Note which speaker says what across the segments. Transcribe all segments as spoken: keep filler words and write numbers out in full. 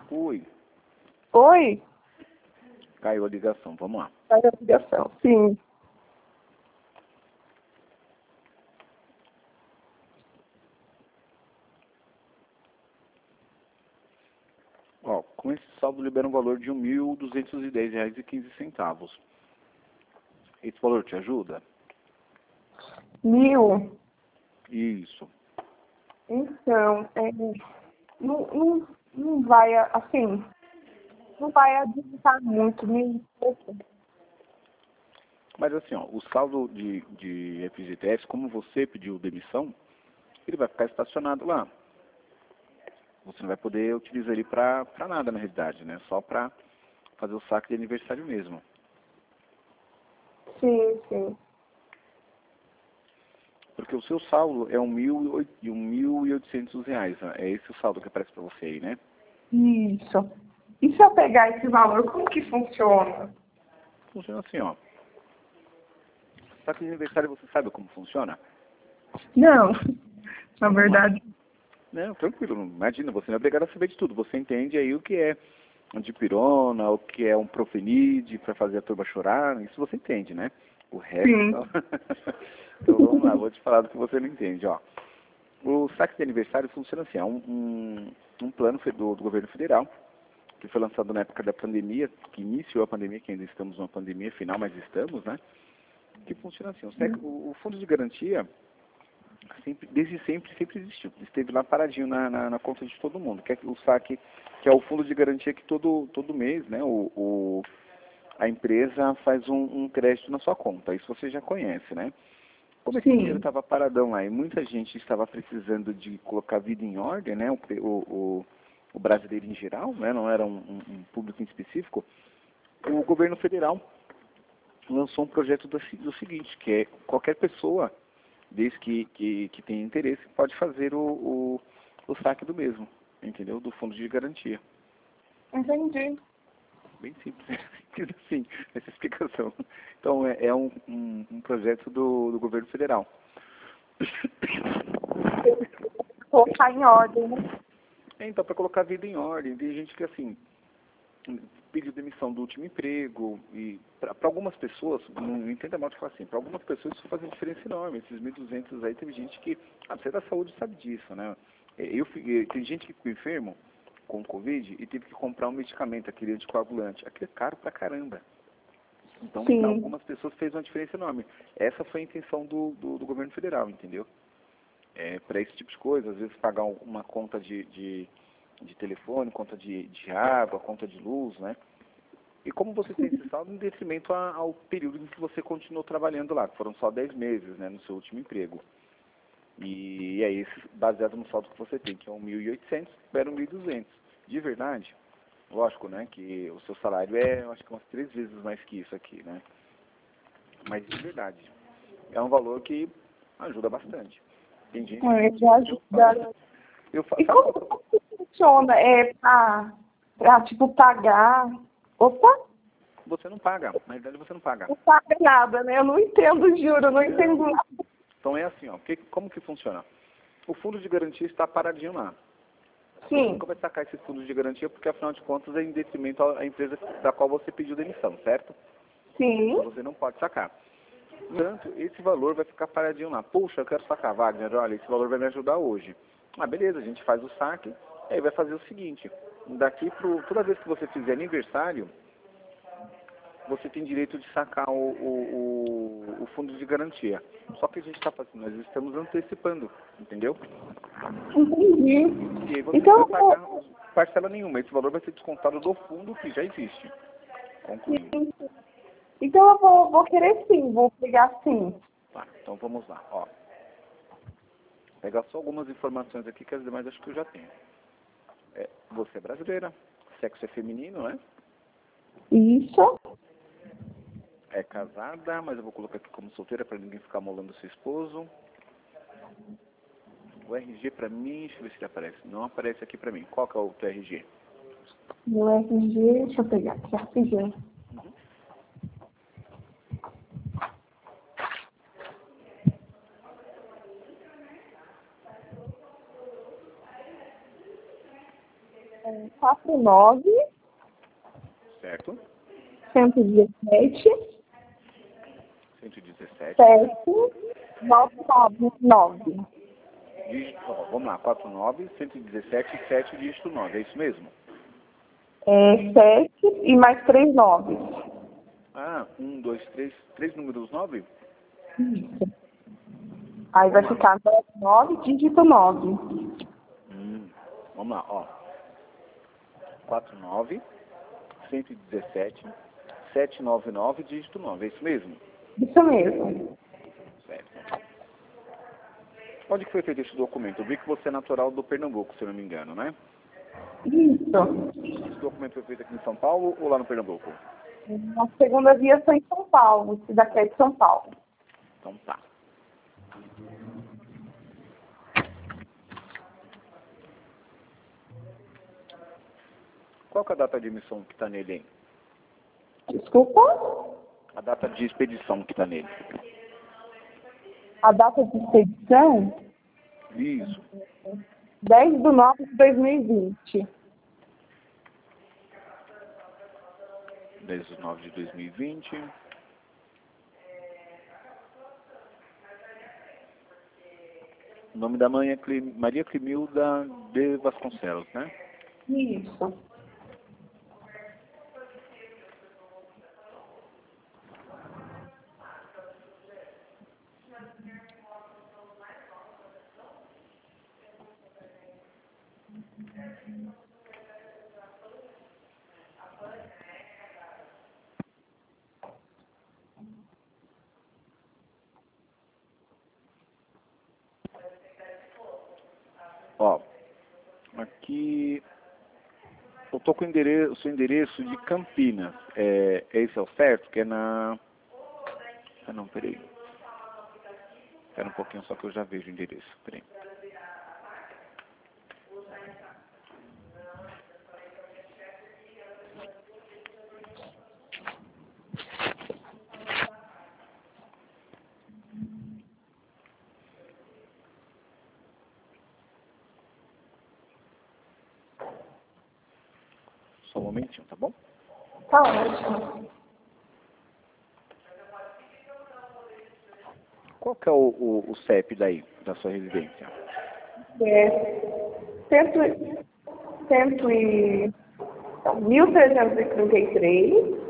Speaker 1: Oi,
Speaker 2: Oi?
Speaker 1: caiu a ligação, vamos lá.
Speaker 2: Faz a ligação. Sim.
Speaker 1: Ó, com esse saldo libera um valor de um mil duzentos e dez reais e quinze centavos. Esse valor te ajuda?
Speaker 2: Mil?
Speaker 1: Isso.
Speaker 2: Então, é, não, não, não vai, assim, não vai adiantar muito, mil e pouco.
Speaker 1: Mas assim, ó, o saldo de, de F G T S, como você pediu demissão, ele vai ficar estacionado lá. Você não vai poder utilizar ele pra, pra nada, na realidade, né? Só pra fazer o saque de aniversário mesmo.
Speaker 2: Sim, sim.
Speaker 1: Porque o seu saldo é um mil e um mil e oitocentos reais. Né? É esse o saldo que aparece pra você aí, né?
Speaker 2: Isso. E se eu pegar esse valor, como que funciona?
Speaker 1: Funciona assim, ó. Saque de aniversário, você sabe como funciona?
Speaker 2: Não, na
Speaker 1: Então, vamos lá.
Speaker 2: verdade,
Speaker 1: Não, tranquilo. Imagina, você não é obrigado a saber de tudo. Você entende aí o que é dipirona, o que é um profenide para fazer a turma chorar. Isso você entende, né? O resto,
Speaker 2: sim.
Speaker 1: então... então vamos lá, vou te falar do que você não entende, ó. O saque de aniversário funciona assim, é um, um, um plano do, do governo federal, que foi lançado na época da pandemia, que iniciou a pandemia, que ainda estamos numa pandemia final, mas estamos, né? Que funciona assim, o, sec, o, o fundo de garantia, sempre, desde sempre, sempre existiu. Esteve lá paradinho na, na, na conta de todo mundo, que é o saque, que é o fundo de garantia que todo, todo mês, né, o, o, a empresa faz um, um crédito na sua conta. Isso você já conhece, né? Como esse dinheiro
Speaker 2: Sim.
Speaker 1: estava paradão lá e muita gente estava precisando de colocar a vida em ordem, né, o, o, o, o brasileiro em geral, né, não era um, um, um público em específico, o governo federal lançou um projeto do, do seguinte, que é qualquer pessoa, desde que, que, que tenha interesse, pode fazer o, o, o saque do mesmo, entendeu? Do fundo de garantia.
Speaker 2: Entendi.
Speaker 1: Bem simples, simples assim, essa explicação. Então, é, é um, um, um projeto do, do governo federal.
Speaker 2: Colocar em ordem, né?
Speaker 1: É, então, para colocar a vida em ordem, tem gente que, assim, pediu demissão do último emprego, e para algumas pessoas, não entenda mal de falar assim, para algumas pessoas isso faz uma diferença enorme. Esses mil e duzentos aí, teve gente que, ah, você é da saúde sabe disso, né? Eu, tem gente que ficou enfermo com Covid e teve que comprar um medicamento, aquele anticoagulante. Aquilo é caro pra caramba. Então, para
Speaker 2: Sim.
Speaker 1: algumas pessoas fez uma diferença enorme. Essa foi a intenção do, do, do governo federal, entendeu? É, para esse tipo de coisa, às vezes pagar uma conta de, de, de telefone, conta de, de água, conta de luz, né? E como você tem esse saldo em detrimento a, ao período em que você continuou trabalhando lá, que foram só dez meses, né, no seu último emprego. E é esse baseado no saldo que você tem, que é um mil e oitocentos, era um mil e duzentos. De verdade, lógico, né, que o seu salário é, eu acho que umas três vezes mais que isso aqui, né? Mas de verdade, é um valor que ajuda bastante. Tem gente que
Speaker 2: É, já
Speaker 1: utiliza, eu faço.
Speaker 2: ajuda.
Speaker 1: Eu
Speaker 2: E
Speaker 1: faço, sabe
Speaker 2: como,
Speaker 1: qual que eu-
Speaker 2: como que funciona? É pra, pra, tipo, pagar... Opa!
Speaker 1: Você não paga, na verdade você não paga.
Speaker 2: Não paga nada, né? Eu não entendo, juro, eu não entendo
Speaker 1: Não.
Speaker 2: nada.
Speaker 1: Então é assim, ó, que, como que funciona? O fundo de garantia está paradinho lá. Você
Speaker 2: Sim,
Speaker 1: nunca vai sacar esse fundo de garantia porque, afinal de contas, é em detrimento à empresa da qual você pediu demissão, certo?
Speaker 2: sim,
Speaker 1: Então você não pode sacar. No entanto, esse valor vai ficar paradinho lá. Puxa, eu quero sacar, Wagner, olha, esse valor vai me ajudar hoje. Ah, beleza, a gente faz o saque, aí vai fazer o seguinte, daqui pro, toda vez que você fizer aniversário, você tem direito de sacar o, o, o, o fundo de garantia. Só que a gente está fazendo, nós estamos antecipando, entendeu?
Speaker 2: entendi.
Speaker 1: E aí você não
Speaker 2: Então,
Speaker 1: vai
Speaker 2: eu
Speaker 1: pagar
Speaker 2: vou,
Speaker 1: parcela nenhuma. Esse valor vai ser descontado do fundo que já existe. Concluindo.
Speaker 2: então eu vou, vou querer sim, vou pegar sim.
Speaker 1: Tá, então vamos lá. Ó, pegar só algumas informações aqui que as demais acho que eu já tenho. É, você é brasileira, sexo é feminino, né?
Speaker 2: Isso.
Speaker 1: É casada, mas eu vou colocar aqui como solteira para ninguém ficar molando seu esposo. O R G pra mim, deixa eu ver se ele aparece. Não aparece aqui pra mim. Qual que é o teu R G?
Speaker 2: Meu R G, deixa eu pegar aqui rapidinho.
Speaker 1: Uhum.
Speaker 2: quatro nove,
Speaker 1: Certo?
Speaker 2: cento e dezessete,
Speaker 1: cento e dezessete.
Speaker 2: sete, nove nove nove.
Speaker 1: Dígito, ó, vamos lá, quatro nove, cento e dezessete, sete, dígito nove, é isso mesmo?
Speaker 2: É sete e mais três nove.
Speaker 1: Ah, um, dois, três, três números nove?
Speaker 2: Isso. Aí vai ficar nove, dígito nove.
Speaker 1: Hum, vamos lá, ó. quatro nove, cento e dezessete, setecentos e noventa e nove, dígito nove, é isso mesmo?
Speaker 2: Isso mesmo.
Speaker 1: Certo. Onde que foi feito esse documento? Eu vi que você é natural do Pernambuco, se eu não me engano, né?
Speaker 2: Isso.
Speaker 1: Esse documento foi feito aqui em São Paulo ou lá no Pernambuco?
Speaker 2: A segunda via foi em São Paulo. Esse daqui é de São Paulo.
Speaker 1: Então tá. Qual que é a data de emissão que está nele, hein?
Speaker 2: Desculpa?
Speaker 1: A data de expedição que está nele.
Speaker 2: A data de expedição?
Speaker 1: Isso.
Speaker 2: dez de nove de dois mil e vinte.
Speaker 1: dez de nove de dois mil e vinte. O nome da mãe é Clim... Maria Climilda de Vasconcelos, né?
Speaker 2: Isso.
Speaker 1: Ó, aqui eu tô com o, endereço, o seu endereço de Campinas. É, esse é o certo? Que é na... Ah, não, peraí. Espera um pouquinho só que eu já vejo o endereço. Peraí. Só um momentinho, tá bom?
Speaker 2: Tá ótimo.
Speaker 1: Qual que é o, o, o C E P daí, da sua residência?
Speaker 2: É cento, cento e... mil trezentos e trinta e três,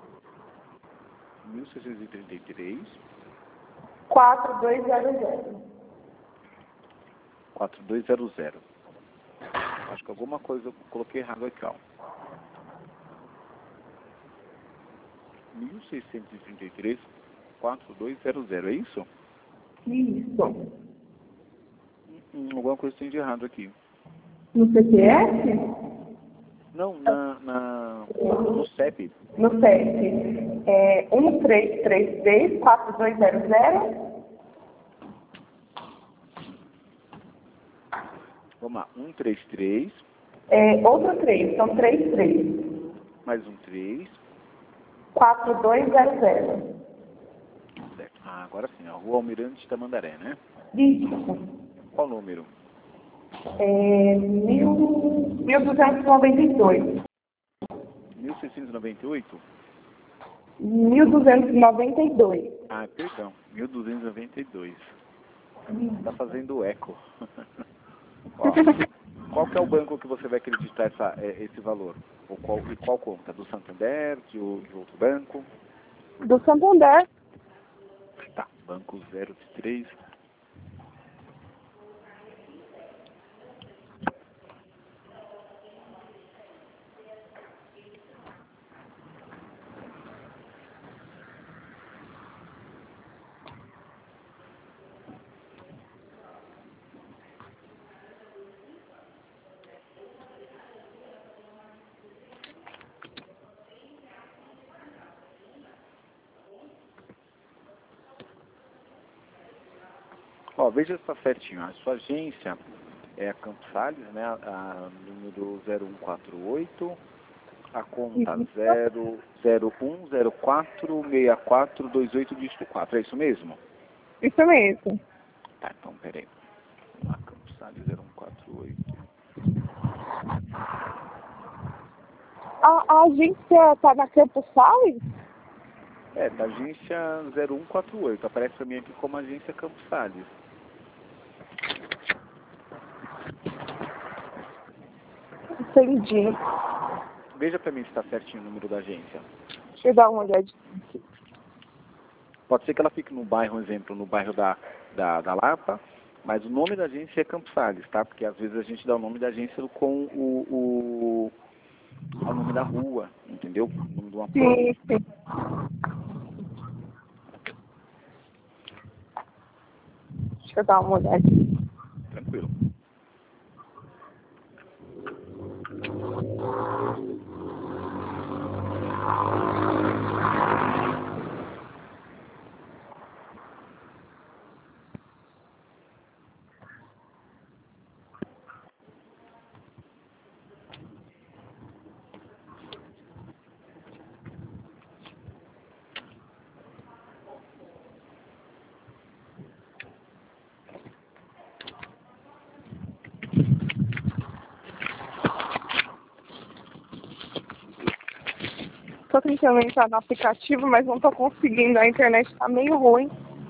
Speaker 1: mil seiscentos e trinta e três,
Speaker 2: quatro dois zero zero.
Speaker 1: quatro dois zero zero. Acho que alguma coisa eu coloquei errado aqui, ó. mil seiscentos e trinta e três, quatro dois zero zero, é isso?
Speaker 2: Isso.
Speaker 1: Hum, alguma coisa tem de errado aqui.
Speaker 2: No C P F?
Speaker 1: Não, na, na, no C E P.
Speaker 2: No C E P. É um três três três, quatro dois zero zero.
Speaker 1: Vamos lá, um três três,
Speaker 2: É, outro três, são três três.
Speaker 1: mais um três.
Speaker 2: quatro dois zero zero.
Speaker 1: Certo. Ah, agora sim, ó, Rua Almirante Tamandaré, né?
Speaker 2: Isso.
Speaker 1: Qual número?
Speaker 2: É mil, mil duzentos e noventa e dois.
Speaker 1: mil seiscentos e noventa e oito?
Speaker 2: mil duzentos e noventa e dois.
Speaker 1: Ah, perdão, mil duzentos e noventa e dois. Tá fazendo eco. Ó, qual que é o banco que você vai acreditar essa, é, esse valor? Ou qual, e qual conta? Do Santander, de, o- de outro banco?
Speaker 2: Do Santander.
Speaker 1: Tá, banco zero três. Ó, veja só certinho. A sua agência é a Campos Sales, né? A, a número zero um quatro oito. A conta zero zero um zero quatro seis quatro dois oito dígito quatro. É isso mesmo?
Speaker 2: Isso mesmo.
Speaker 1: Tá, então peraí. Vamos lá, Campos Sales zero um quatro oito.
Speaker 2: A, a agência tá na Campos Sales?
Speaker 1: É, da agência zero um quatro oito. Aparece pra mim aqui como agência Campos Sales.
Speaker 2: Entendi.
Speaker 1: Veja pra mim se tá certinho o número da agência.
Speaker 2: Deixa eu dar uma olhadinha aqui.
Speaker 1: Pode ser que ela fique no bairro, um exemplo, no bairro da, da, da Lapa, mas o nome da agência é Campos Sales, tá? Porque às vezes a gente dá o nome da agência com o, o, o nome da rua, entendeu? O nome de uma
Speaker 2: Sim,
Speaker 1: ponte.
Speaker 2: sim. Deixa eu dar uma olhadinha.
Speaker 1: Tranquilo.
Speaker 2: Tô tentando entrar no aplicativo, mas não tô conseguindo. A internet tá meio ruim.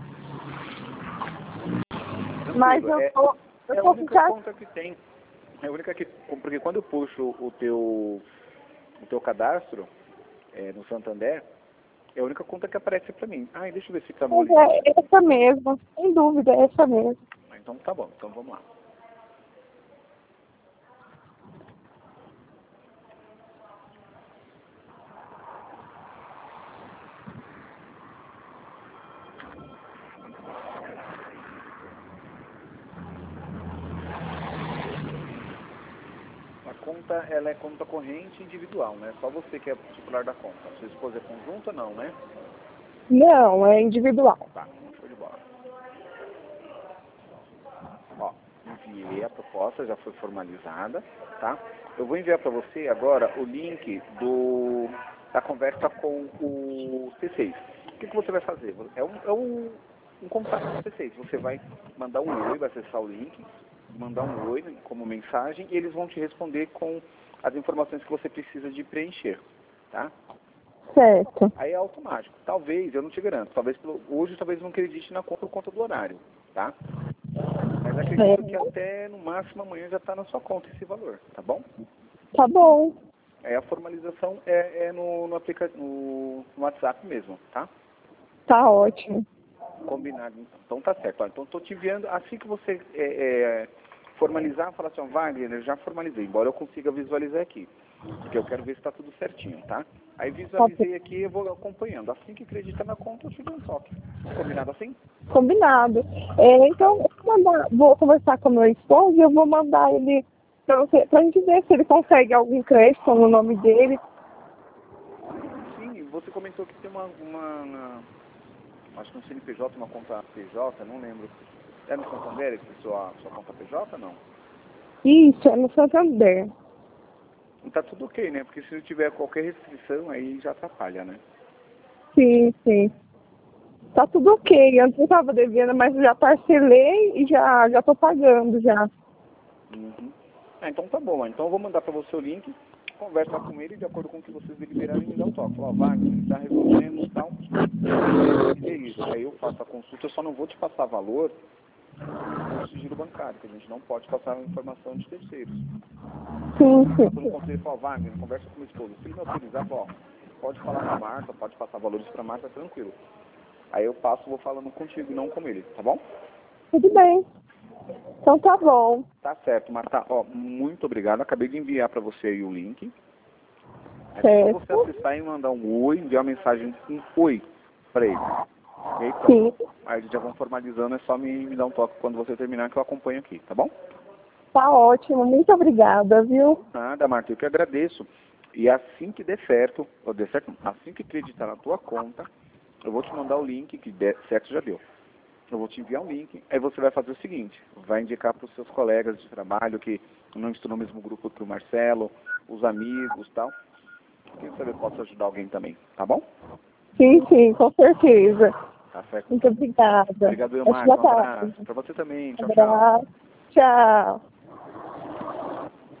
Speaker 1: Tranquilo.
Speaker 2: Mas eu
Speaker 1: É,
Speaker 2: tô... Eu
Speaker 1: é a
Speaker 2: tô
Speaker 1: única
Speaker 2: ficando...
Speaker 1: conta que tem. É a única que... Porque quando eu puxo o teu, o teu cadastro é, no Santander, é a única conta que aparece pra mim. Ah, deixa eu ver se tá no
Speaker 2: Mas
Speaker 1: horizonte.
Speaker 2: é essa mesmo, sem dúvida, é essa mesmo.
Speaker 1: Então tá bom, então vamos lá. A conta, ela é conta corrente individual, né? Só você que é titular da conta. Sua esposa é conjunta, não, né?
Speaker 2: Não, é individual.
Speaker 1: Tá, show de bola. Ó, enviei a proposta, já foi formalizada, tá? Eu vou enviar para você agora o link do, da conversa com o C seis. O que, que você vai fazer? É um, é um, um contato com o C seis. Você vai mandar um oi, vai acessar o link, mandar um oi como mensagem e eles vão te responder com as informações que você precisa de preencher, tá?
Speaker 2: Certo.
Speaker 1: Aí é automático. Talvez, eu não te garanto, talvez hoje talvez não acredite na conta por conta do horário, tá? Mas acredito que
Speaker 2: É,
Speaker 1: até no máximo amanhã já está na sua conta esse valor, tá bom?
Speaker 2: tá bom.
Speaker 1: Aí a formalização é, é no, no, aplica no, no WhatsApp mesmo, tá?
Speaker 2: Tá ótimo.
Speaker 1: Combinado então. Então tá certo. Ó, então estou te enviando, assim que você é, é, formalizar, falar assim, ó, Wagner, eu já formalizei, embora eu consiga visualizar aqui. Porque eu quero ver se está tudo certinho, tá? Aí
Speaker 2: Tá bom.
Speaker 1: visualizei aqui e eu vou acompanhando. Assim que acredita na conta, eu te dou um toque. Combinado assim?
Speaker 2: Combinado. É, então, eu vou, mandar, vou conversar com o meu esposo e eu vou mandar ele pra, você, pra gente ver se ele consegue algum crédito no nome dele.
Speaker 1: Sim, você comentou que tem uma, uma, uma acho que um C N P J, uma conta P J, não lembro. É no Santander esse sua, sua conta P J, não?
Speaker 2: Isso, é no Santander.
Speaker 1: E tá tudo ok, né? Porque se não tiver qualquer restrição, aí já atrapalha, né?
Speaker 2: Sim, sim. Tá tudo ok. Antes eu tava devendo, mas eu já parcelei e já, já tô pagando já.
Speaker 1: Uhum. Ah, então tá bom. Então eu vou mandar para você o link, conversa com ele, de acordo com o que vocês deliberarem, me dá um toque. Ó, Wagner, tá resolvendo e tal. E é isso. Aí eu faço a consulta, eu só não vou te passar valor por sigilo bancário, que a gente não pode passar informação de terceiros.
Speaker 2: Sim,
Speaker 1: Mas eu não
Speaker 2: sim.
Speaker 1: conselho falar, Wagner, conversa com o meu esposo. Se ele me autorizar, ó, pode falar com a Marta, pode passar valores para a Marta, tranquilo. Aí eu passo, vou falando contigo, não com ele, tá bom?
Speaker 2: Tudo bem. Então tá bom.
Speaker 1: Tá certo, Marta. Ó, muito obrigado. Acabei de enviar para você aí o link. É só você
Speaker 2: Certo.
Speaker 1: acessar e mandar um oi, enviar uma mensagem um oi para ele. E aí
Speaker 2: Sim.
Speaker 1: pronto. Aí eles já vão formalizando, é só me, me dar um toque quando você terminar que eu acompanho aqui, tá bom?
Speaker 2: Tá ótimo. Muito obrigada, viu?
Speaker 1: Nada, Marta, eu que agradeço. E assim que der certo, ou der certo, não, assim que acreditar na tua conta, eu vou te mandar o link, que der certo já deu. Eu vou te enviar um link, aí você vai fazer o seguinte, vai indicar para os seus colegas de trabalho que não estão no mesmo grupo que o Marcelo, os amigos e tal. Quem sabe eu posso ajudar alguém também, tá bom?
Speaker 2: Sim, sim, com certeza.
Speaker 1: Tá certo
Speaker 2: Muito
Speaker 1: então.
Speaker 2: obrigada.
Speaker 1: Obrigado,
Speaker 2: Acho
Speaker 1: Marcos. Um
Speaker 2: que
Speaker 1: abraço. Para você também.
Speaker 2: Um
Speaker 1: Tchau, tchau.
Speaker 2: abraço. Tchau.